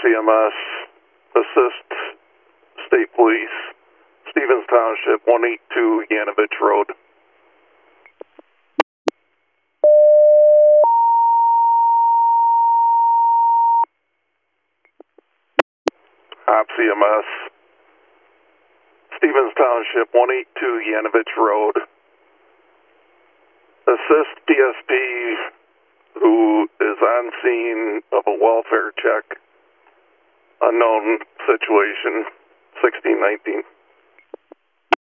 CMS, assist State Police, Stevens Township, 182 Yanovich Road. Op CMS, Stevens Township, 182 Yanovich Road. Assist PSP who is on scene of a welfare check. Unknown situation, 1619.